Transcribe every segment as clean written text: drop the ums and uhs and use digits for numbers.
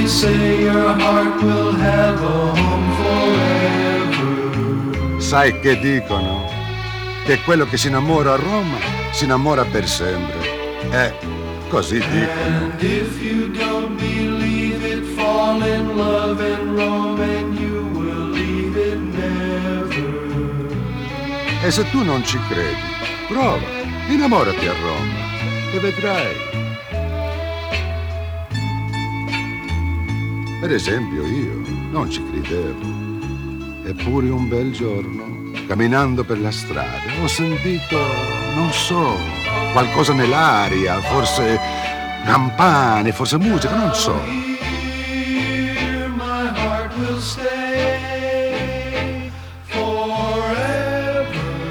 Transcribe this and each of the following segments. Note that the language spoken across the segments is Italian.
they say your heart will have a home forever. Sai che dicono? Che quello che si innamora a Roma si innamora per sempre. Così dicono. And if you don't believe it, fall in love in Rome and you will leave it never. E se tu non ci credi, prova, innamorati a Roma e vedrai. Per esempio io non ci credevo. Eppure un bel giorno, camminando per la strada, ho sentito, non so, qualcosa nell'aria, forse campane, forse musica, non so. Here my heart will stay forever.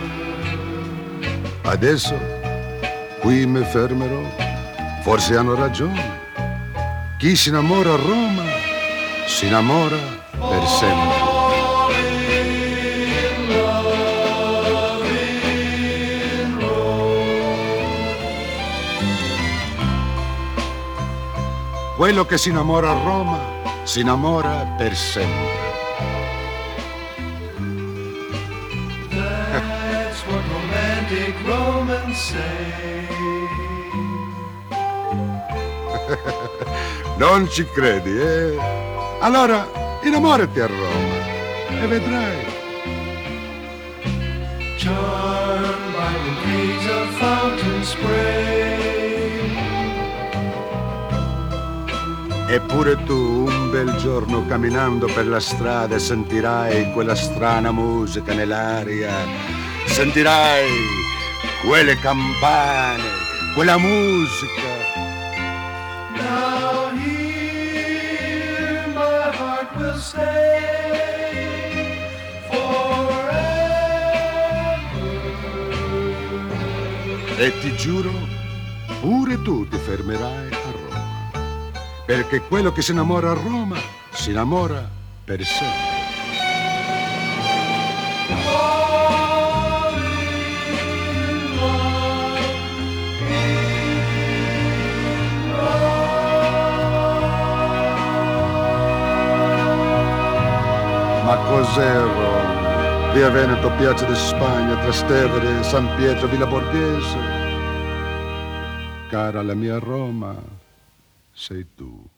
Adesso qui mi fermerò, forse hanno ragione. Chi si innamora a Roma si innamora per sempre. Quello che si innamora a Roma si innamora per sempre. That's what romantic Romans say. Non ci credi, eh? Allora innamorati a Roma e vedrai. Charmed by the breeze of fountain spray. Eppure tu un bel giorno camminando per la strada sentirai quella strana musica nell'aria, sentirai quelle campane, quella musica. Now here my heart will stay forever. E ti giuro, pure tu ti fermerai a Roma. Perché quello che si innamora a Roma si innamora per sempre. Ma cos'è Roma? Via Veneto, Piazza di Spagna, Trastevere, San Pietro, Villa Borghese. Cara la mia Roma, sei tu.